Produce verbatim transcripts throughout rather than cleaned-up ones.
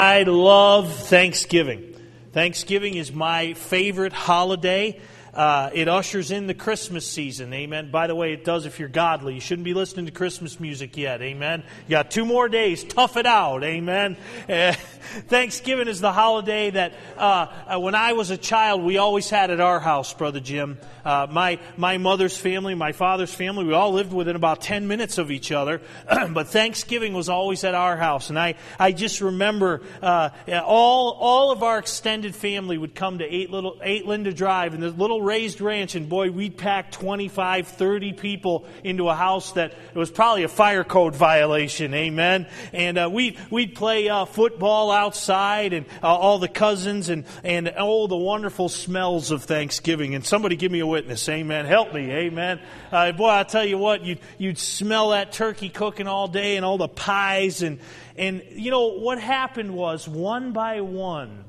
I love Thanksgiving. Thanksgiving is my favorite holiday. Uh, it ushers in the Christmas season. Amen. By the way, it does if you're godly. You shouldn't be listening to Christmas music yet. Amen. You got two more days. Tough it out. Amen. Uh, Thanksgiving is the holiday that uh, uh, when I was a child, we always had at our house, Brother Jim. Uh, my my mother's family, my father's family, we all lived within about ten minutes of each other. But Thanksgiving was always at our house. And I, I just remember uh, all all of our extended family would come to eight little eight Linda Drive and the little raised ranch, and boy, we'd pack twenty-five, thirty people into a house that it was probably a fire code violation. Amen. And uh, we we'd play uh, football outside, and uh, all the cousins, and and all the wonderful smells of Thanksgiving. And somebody give me a witness. Amen. Help me. Amen. Uh, boy, I tell you what, you'd you'd smell that turkey cooking all day, and all the pies, and and you know what happened was, one by one,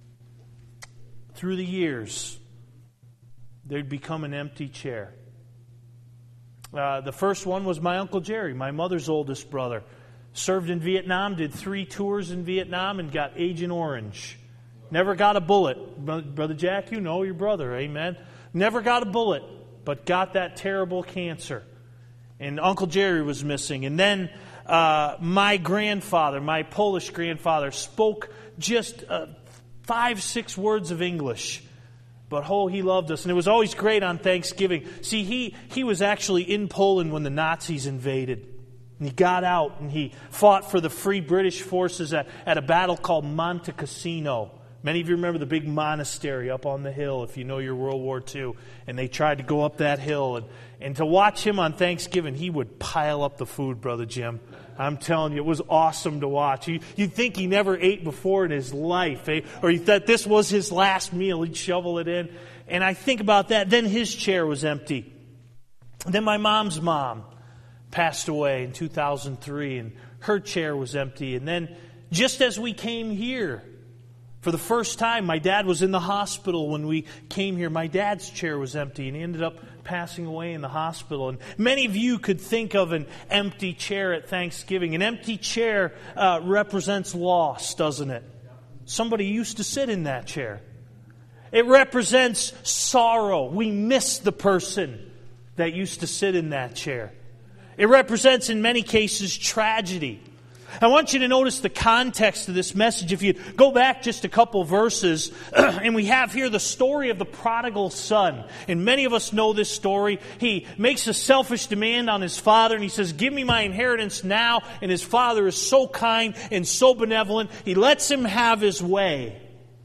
through the years, there'd become an empty chair. Uh, the first one was my Uncle Jerry, my mother's oldest brother. Served in Vietnam, did three tours in Vietnam, and got Agent Orange. Never got a bullet. Brother Jack, you know your brother, amen. Never got a bullet, but got that terrible cancer. And Uncle Jerry was missing. And then uh, my grandfather, my Polish grandfather, spoke just uh, five, six words of English. But oh, he loved us. And it was always great on Thanksgiving. See, he, he was actually in Poland when the Nazis invaded. And he got out and he fought for the Free British forces at, at a battle called Monte Cassino. Many of you remember the big monastery up on the hill, if you know your World War Two. And they tried to go up that hill. And, and to watch him on Thanksgiving, he would pile up the food, Brother Jim. I'm telling you, it was awesome to watch. You, you'd think he never ate before in his life, eh? Or you thought this was his last meal. He'd shovel it in. And I think about that. Then his chair was empty. Then my mom's mom passed away in two thousand three, and her chair was empty. And then just as we came here, for the first time, my dad was in the hospital when we came here. My dad's chair was empty, and he ended up passing away in the hospital. And many of you could think of an empty chair at Thanksgiving. An empty chair uh, represents loss, doesn't it? Somebody used to sit in that chair. It represents sorrow. We miss the person that used to sit in that chair. It represents, in many cases, tragedy. I want you to notice the context of this message. If you go back just a couple verses, and we have here the story of the prodigal son. And many of us know this story. He makes a selfish demand on his father, and he says, "Give me my inheritance now." And his father is so kind and so benevolent, he lets him have his way.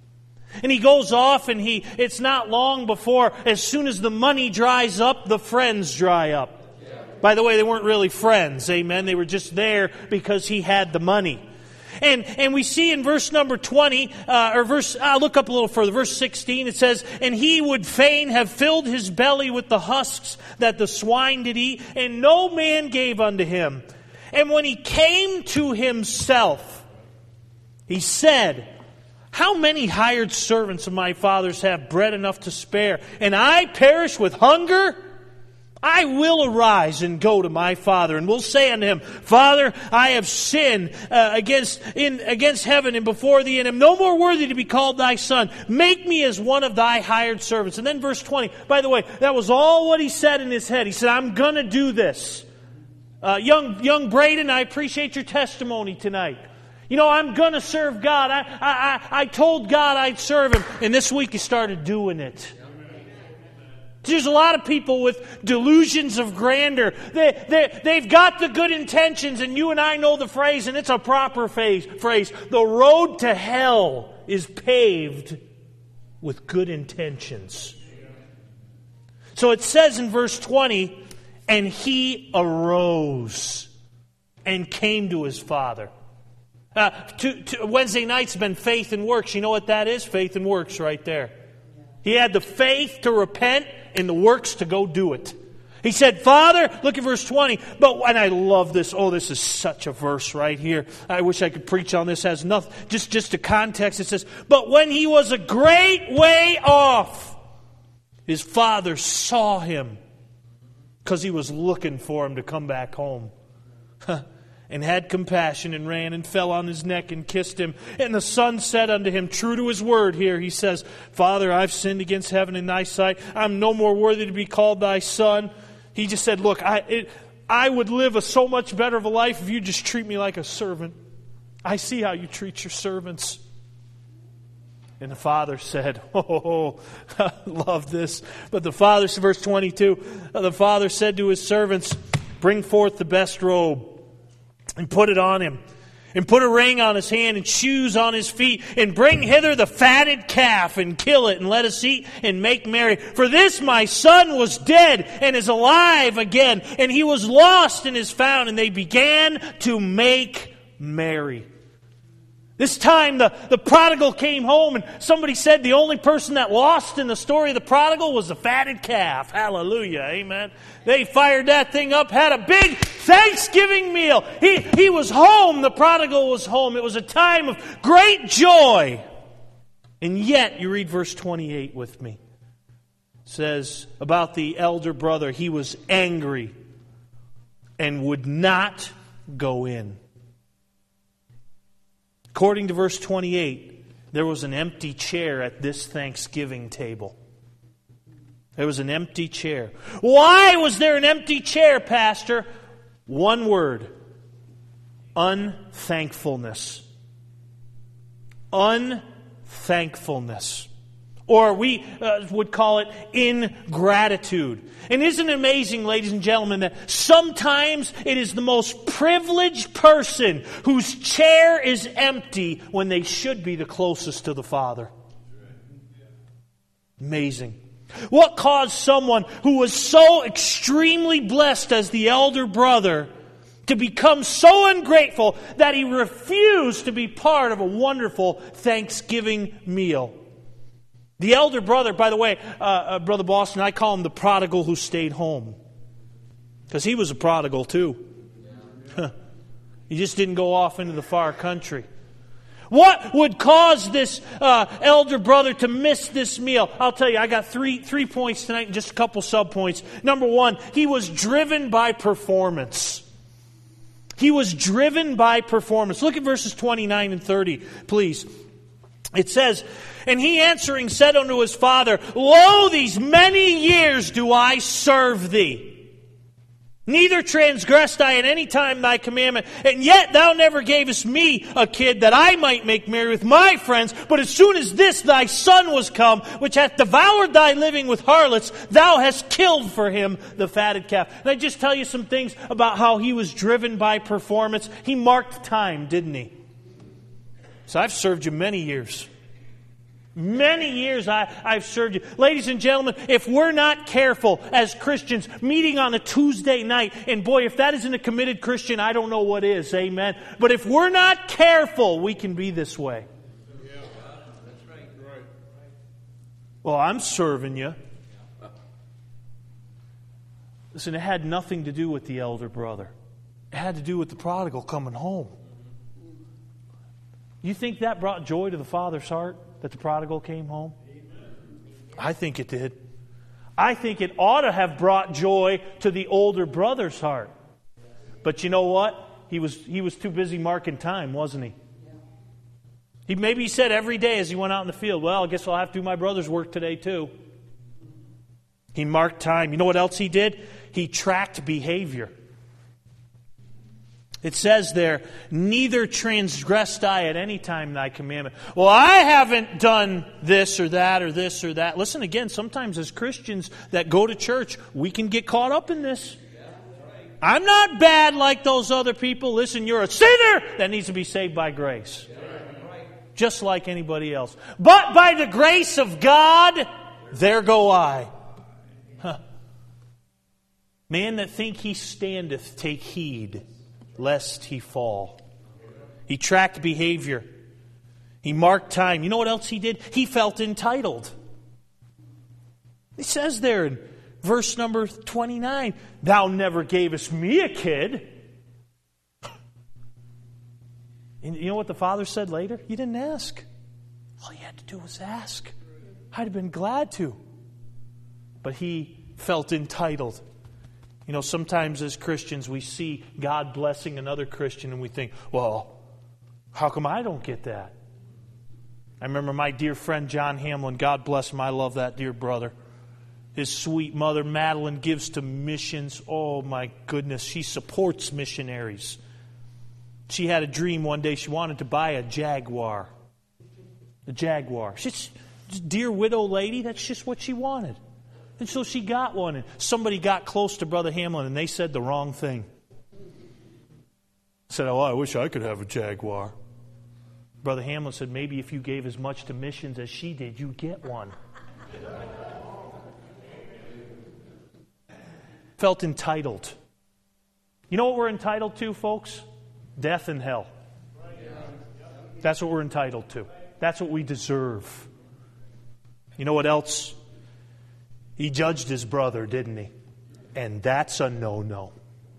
And he goes off, and he it's not long before, as soon as the money dries up, the friends dry up. By the way, they weren't really friends, amen. They were just there because he had the money. And and we see in verse number twenty, uh, or verse, I'll look up a little further, verse sixteen, it says, "And he would fain have filled his belly with the husks that the swine did eat, and no man gave unto him. And when he came to himself, he said, How many hired servants of my father's have bread enough to spare, and I perish with hunger? I will arise and go to my father, and will say unto him, Father, I have sinned uh, against in against heaven and before thee, and am no more worthy to be called thy son. Make me as one of thy hired servants." And then verse twenty, by the way, that was all what he said in his head. He said, "I'm going to do this." Uh, young young Braden, I appreciate your testimony tonight. You know, I'm going to serve God. I, I, I, I told God I'd serve Him, and this week he started doing it. There's a lot of people with delusions of grandeur. They, they, they've got the good intentions, and you and I know the phrase, and it's a proper phrase. phrase. The road to hell is paved with good intentions. So it says in verse twenty, "And he arose and came to his father." Uh, to, to, Wednesday night's been faith and works. You know what that is? Faith and works right there. He had the faith to repent and the works to go do it. He said, "Father," look at verse twenty, but, and I love this. Oh, this is such a verse right here. I wish I could preach on this. It has nothing, just, just a context. It says, "But when he was a great way off, his father saw him," because he was looking for him to come back home. and had compassion, and ran and fell on his neck and kissed him. And the son said unto him, true to his word here, he says, Father, I've sinned against heaven and thy sight. I'm no more worthy to be called thy son. He just said, look, I it, I would live a so much better of a life if you just treat me like a servant. I see how you treat your servants. And the father said, oh, I love this. But the father, verse twenty-two, the father said to his servants, bring forth the best robe and put it on him, and put a ring on his hand and shoes on his feet, and bring hither the fatted calf and kill it, and let us eat and make merry. For this my son was dead and is alive again, and he was lost and is found. And they began to make merry. This time the, the prodigal came home, and somebody said the only person that lost in the story of the prodigal was the fatted calf. Hallelujah. Amen. They fired that thing up, had a big Thanksgiving meal. He, he was home. The prodigal was home. It was a time of great joy. And yet, you read verse twenty-eight with me. It says about the elder brother, he was angry and would not go in. According to verse twenty-eight, there was an empty chair at this Thanksgiving table. There was an empty chair. Why was there an empty chair, Pastor? One word. Unthankfulness. Unthankfulness. Or we uh, would call it ingratitude. And isn't it amazing, ladies and gentlemen, that sometimes it is the most privileged person whose chair is empty when they should be the closest to the Father. Amazing. What caused someone who was so extremely blessed as the elder brother to become so ungrateful that he refused to be part of a wonderful Thanksgiving meal? The elder brother, by the way, uh, uh, Brother Boston, I call him the prodigal who stayed home. Because he was a prodigal too. He just didn't go off into the far country. What would cause this uh, elder brother to miss this meal? I'll tell you, I got three, three points tonight and just a couple sub-points. Number one, he was driven by performance. He was driven by performance. Look at verses twenty-nine and thirty, please. It says, and he answering said unto his father, Lo, these many years do I serve thee. Neither transgressed I at any time thy commandment, and yet thou never gavest me a kid that I might make merry with my friends. But as soon as this thy son was come, which hath devoured thy living with harlots, thou hast killed for him the fatted calf. And I just tell you some things about how he was driven by performance. He marked time, didn't he? So I've served you many years. Many years I, I've served you. Ladies and gentlemen, if we're not careful as Christians, meeting on a Tuesday night, and boy, if that isn't a committed Christian, I don't know what is, amen. But if we're not careful, we can be this way. Yeah, that's right. Right. Well, I'm serving you. Listen, it had nothing to do with the elder brother. It had to do with the prodigal coming home. You think that brought joy to the father's heart, that the prodigal came home? I think it did. I think it ought to have brought joy to the older brother's heart. But you know what? He was he was too busy marking time, wasn't he? He maybe he said every day as he went out in the field, well, I guess I'll have to do my brother's work today too. He marked time. You know what else he did? He tracked behavior. It says there, neither transgressed I at any time thy commandment. Well, I haven't done this or that or this or that. Listen again, sometimes as Christians that go to church, we can get caught up in this. I'm not bad like those other people. Listen, you're a sinner that needs to be saved by grace. Just like anybody else. But by the grace of God, there go I. Huh. Man that think he standeth, take heed, lest he fall. He tracked behavior. He marked time. You know what else he did? He felt entitled. It says there in verse number twenty-nine, thou never gavest me a kid. And you know what the father said later? You didn't ask. All you had to do was ask. I'd have been glad to. But he felt entitled. You know, sometimes as Christians we see God blessing another Christian and we think, well, how come I don't get that? I remember my dear friend John Hamlin, God bless him, I love that dear brother. His sweet mother Madeline gives to missions. Oh my goodness, she supports missionaries. She had a dream one day, she wanted to buy a Jaguar. A Jaguar. She's a dear widow lady, that's just what she wanted. And so she got one. And somebody got close to Brother Hamlin and they said the wrong thing. Said, oh, I wish I could have a Jaguar. Brother Hamlin said, maybe if you gave as much to missions as she did, you'd get one. Felt entitled. You know what we're entitled to, folks? Death and hell. That's what we're entitled to. That's what we deserve. You know what else? He judged his brother, didn't he? And that's a no-no.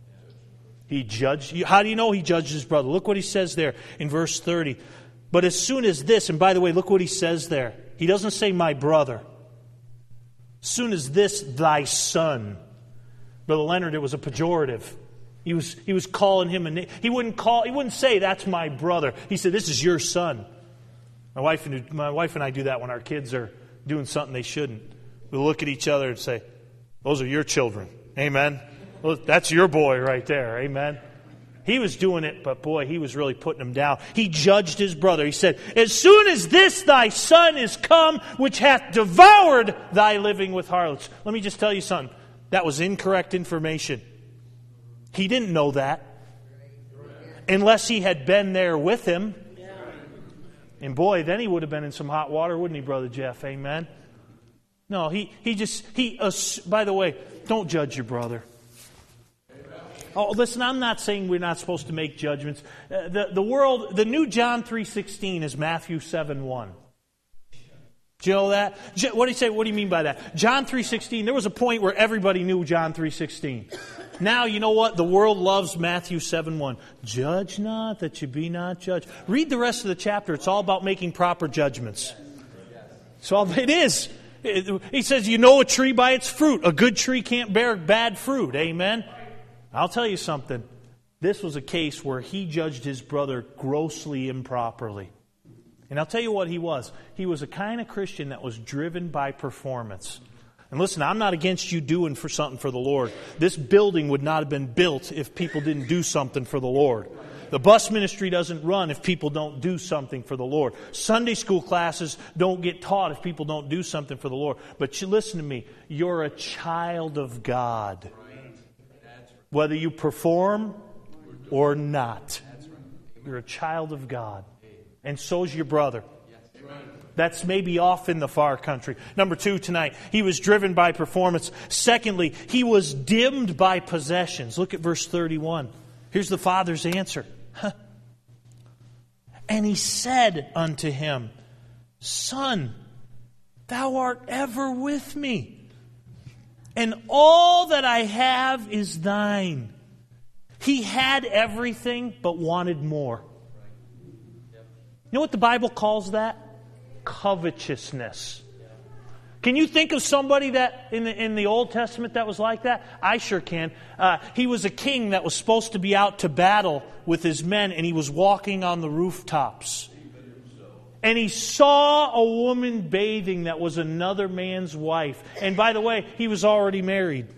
He judged. How do you know he judged his brother? Look what he says there in verse thirty. But as soon as this, and by the way, look what he says there. He doesn't say my brother. As soon as this, thy son. Brother Leonard, it was a pejorative. He was he was calling him a name. He wouldn't call. He wouldn't say that's my brother. He said this is your son. My wife and my wife and I do that when our kids are doing something they shouldn't. We look at each other and say, those are your children. Amen. Well, that's your boy right there. Amen. He was doing it, but boy, he was really putting him down. He judged his brother. He said, as soon as this thy son is come, which hath devoured thy living with harlots. Let me just tell you something. That was incorrect information. He didn't know that. Unless he had been there with him. And boy, then he would have been in some hot water, wouldn't he, Brother Jeff? Amen. No, he, he just, he. Uh, by the way, don't judge your brother. Oh, listen, I'm not saying we're not supposed to make judgments. Uh, the, the world, the new John three sixteen is Matthew seven one. Do you know that? What do you say? What do you mean by that? John three sixteen, there was a point where everybody knew John three sixteen. Now, you know what? The world loves Matthew seven one. Judge not that you be not judged. Read the rest of the chapter. It's all about making proper judgments. So it is. He says, you know a tree by its fruit. A good tree can't bear bad fruit. Amen? I'll tell you something. This was a case where he judged his brother grossly improperly. And I'll tell you what he was. He was a kind of Christian that was driven by performance. And listen, I'm not against you doing for something for the Lord. This building would not have been built if people didn't do something for the Lord. The bus ministry doesn't run if people don't do something for the Lord. Sunday school classes don't get taught if people don't do something for the Lord. But you listen to me. You're a child of God. Whether you perform or not. You're a child of God. And so's your brother. That's maybe off in the far country. Number two tonight, he was driven by performance. Secondly, he was dimmed by possessions. Look at verse thirty-one. Here's the father's answer. And he said unto him, Son, thou art ever with me, and all that I have is thine. He had everything but wanted more. You know what the Bible calls that? Covetousness. Can you think of somebody that in the, in the Old Testament that was like that? I sure can. Uh, he was a king that was supposed to be out to battle with his men, and he was walking on the rooftops. And he saw a woman bathing that was another man's wife. And by the way, he was already married.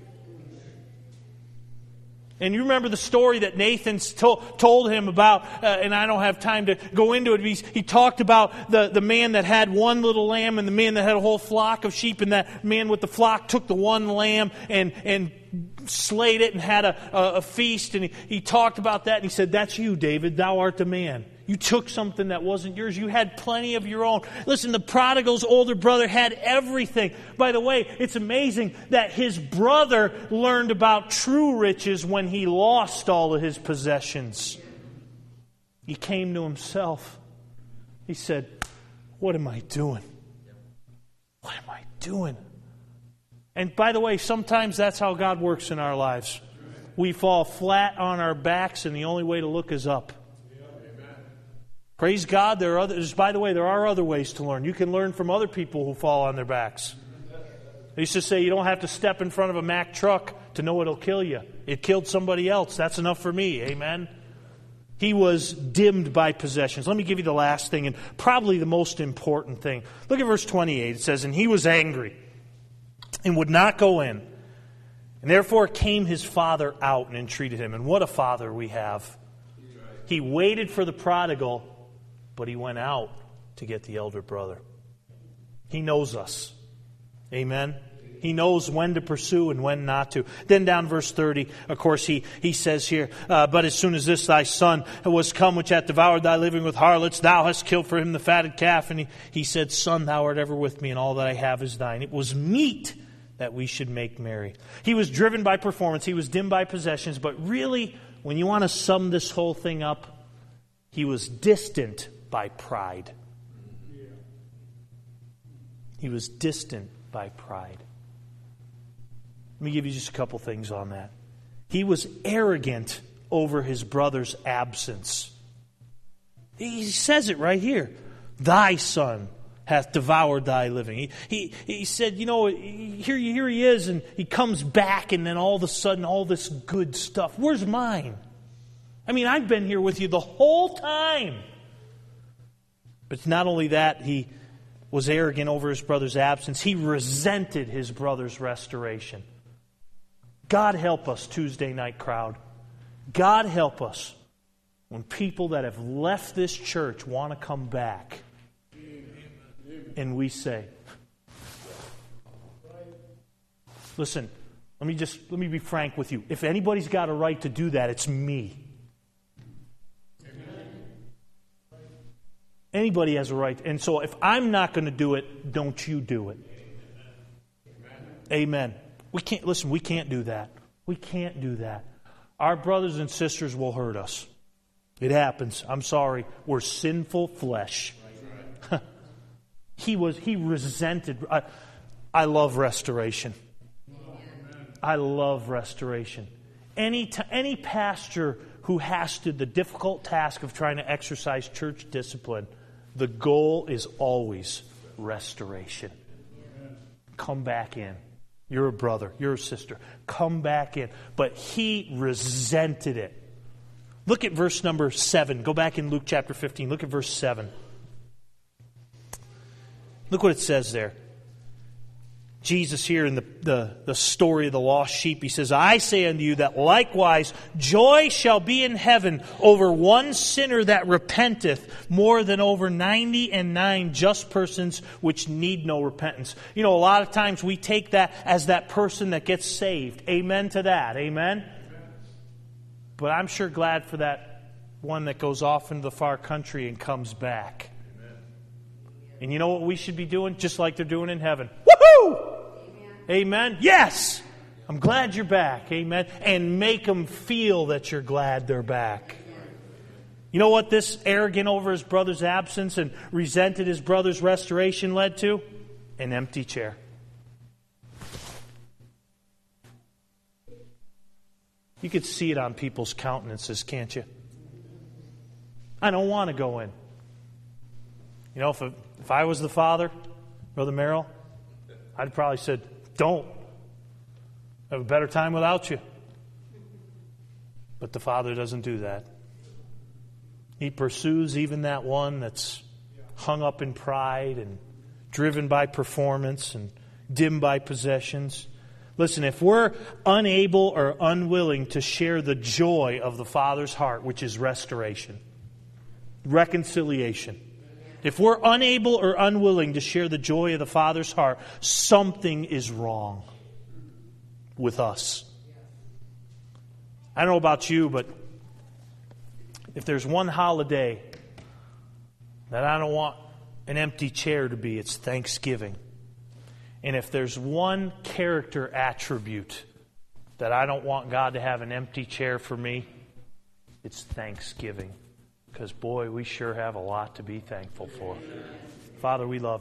And you remember the story that Nathan to- told him about, uh, and I don't have time to go into it. He, he talked about the, the man that had one little lamb and the man that had a whole flock of sheep. And that man with the flock took the one lamb and, and slayed it and had a, a, a feast. And he, he talked about that and he said, that's you, David. Thou art the man. You took something that wasn't yours. You had plenty of your own. Listen, the prodigal's older brother had everything. By the way, it's amazing that his brother learned about true riches when he lost all of his possessions. He came to himself. He said, what am I doing? What am I doing? And by the way, sometimes that's how God works in our lives. We fall flat on our backs and the only way to look is up. Praise God, there are others. By the way, there are other ways to learn. You can learn from other people who fall on their backs. I used to say you don't have to step in front of a Mack truck to know it'll kill you. It killed somebody else. That's enough for me. Amen? He was dimmed by possessions. Let me give you the last thing, and probably the most important thing. Look at verse twenty-eight. It says, and he was angry and would not go in. And therefore came his father out and entreated him. And what a father we have. He waited for the prodigal, but he went out to get the elder brother. He knows us. Amen? He knows when to pursue and when not to. Then down verse thirty, of course, he, he says here, uh, but as soon as this thy son was come, which hath devoured thy living with harlots, thou hast killed for him the fatted calf. And he, he said, Son, thou art ever with me, and all that I have is thine. It was meet that we should make merry. He was driven by performance. He was dimmed by possessions. But really, when you want to sum this whole thing up, he was distant by pride. He was distant by pride. Let me give you just a couple things on that. He was arrogant over his brother's absence. He says it right here. Thy son hath devoured thy living. He, he, he said, you know, here, here he is, and he comes back, and then all of a sudden, all this good stuff. Where's mine? I mean, I've been here with you the whole time. But not only that, he was arrogant over his brother's absence. He resented his brother's restoration. God help us, Tuesday night crowd. God help us when people that have left this church want to come back. And we say, listen, let me just, let me be frank with you. If anybody's got a right to do that, it's me. Anybody has a right. And so if I'm not going to do it, don't you do it. Amen. We can't, listen, we can't do that. We can't do that. Our brothers and sisters will hurt us. It happens. I'm sorry. We're sinful flesh. he was, he resented. I, I love restoration. I love restoration. Any, t- any pastor who has to the difficult task of trying to exercise church discipline, the goal is always restoration. Come back in. You're a brother. You're a sister. Come back in. But he resented it. Look at verse number seven. Go back in Luke chapter fifteen. Look at verse seven. Look what it says there. Jesus here in the, the, the story of the lost sheep, he says, I say unto you that likewise joy shall be in heaven over one sinner that repenteth more than over ninety and nine just persons which need no repentance. You know, a lot of times we take that as that person that gets saved. Amen to that. Amen? Amen. But I'm sure glad for that one that goes off into the far country and comes back. Amen. And you know what we should be doing? Just like they're doing in heaven. Woohoo! Amen. Yes. I'm glad you're back. Amen. And make them feel that you're glad they're back. You know what this arrogant over his brother's absence and resented his brother's restoration led to? An empty chair. You could see it on people's countenances, can't you? I don't want to go in. You know, if, if I was the father, Brother Merrill, I'd probably said, don't. I have a better time without you. But the Father doesn't do that. He pursues even that one that's hung up in pride and driven by performance and dimmed by possessions. Listen, if we're unable or unwilling to share the joy of the Father's heart, which is restoration, reconciliation, if we're unable or unwilling to share the joy of the Father's heart, something is wrong with us. I don't know about you, but if there's one holiday that I don't want an empty chair to be, it's Thanksgiving. And if there's one character attribute that I don't want God to have an empty chair for me, it's Thanksgiving. Because, boy, we sure have a lot to be thankful for. Father, we love you.